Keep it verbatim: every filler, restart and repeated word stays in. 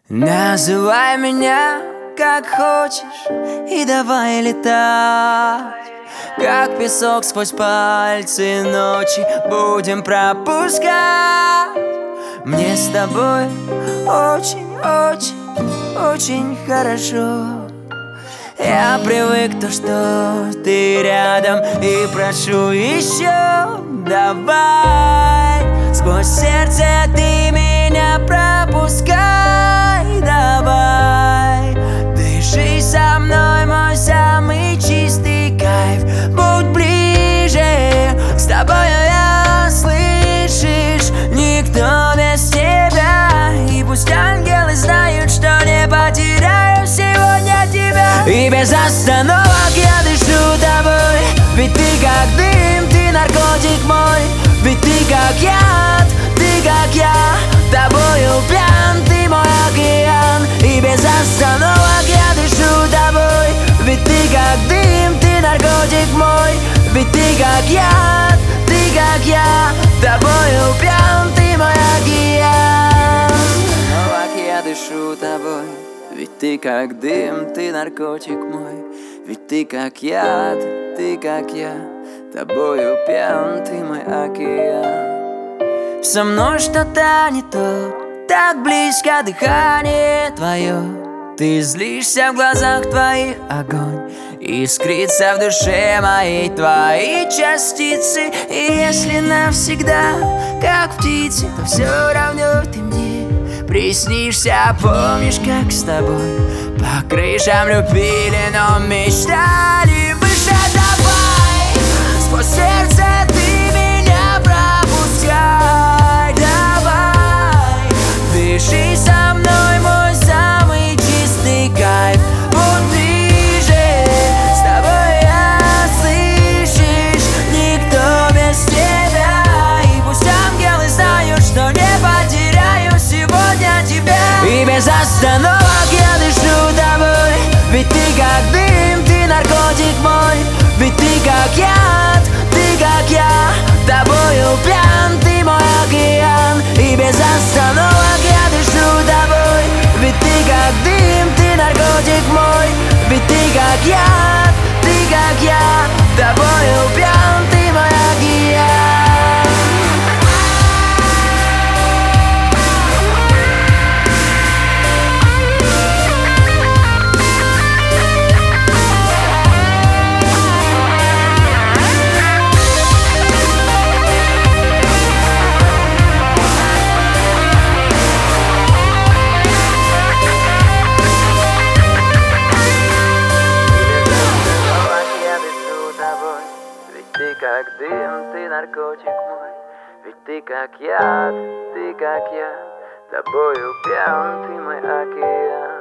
Называй меня как хочешь и давай летать, как песок сквозь пальцы ночи будем пропускать. Мне с тобой очень-очень-очень хорошо. Я привык то, что ты рядом, и прошу еще. Давай, сквозь сердце ты меня пропускай. Давай, дыши со мной, мой самый чистый кайф. Будь ближе, с тобою я, слышишь, никто без тебя. И пусть ангелы знают, что не потеряю сегодня тебя. И без остановок я дышу тобой, ведь ты как дым, ты наркотик мой. Ведь ты как яд, ты как я, тобою пьян, ты мой океан. И без остановок я дышу тобой, ведь ты как дым, ты наркотик мой. Ведь ты как яд, ты как я, тобою пьян, ты мой океан. Остановок я дышу тобой, ведь ты как дым, ты наркотик мой. Ведь ты как яд, ты как я, тобою пьян, ты мой океан. Со мной что-то не то, так близко дыхание твое. Ты злишься, в глазах твоих огонь, искрится в душе моей твои частицы. И если навсегда, как птицы, то все равно ты мне приснишься. Помнишь, как с тобой по крышам любили, но мечтали выше. Давай, сквозь сердце ты меня пропускай. Давай, дыши со мной, мой самый чистый кайф. Будь ближе, с тобой я, слышишь, никто без тебя. И пусть ангелы знают, что не потеряю сегодня тебя. И без остановок я дышу тобой, ведь ты как дым, ты наркотик мой. Ведь ты как яд, ты как я, тобою пьян, ты мой океан. И без остановок я дышу тобой, ведь ты как дым, ты наркотик мой. Ведь ты как яд, ты как я, тобою пьян, ты мой океан. Ты как дым, ты наркотик мой. Ведь ты как яд, ты как я, тобою пьян, ты мой океан.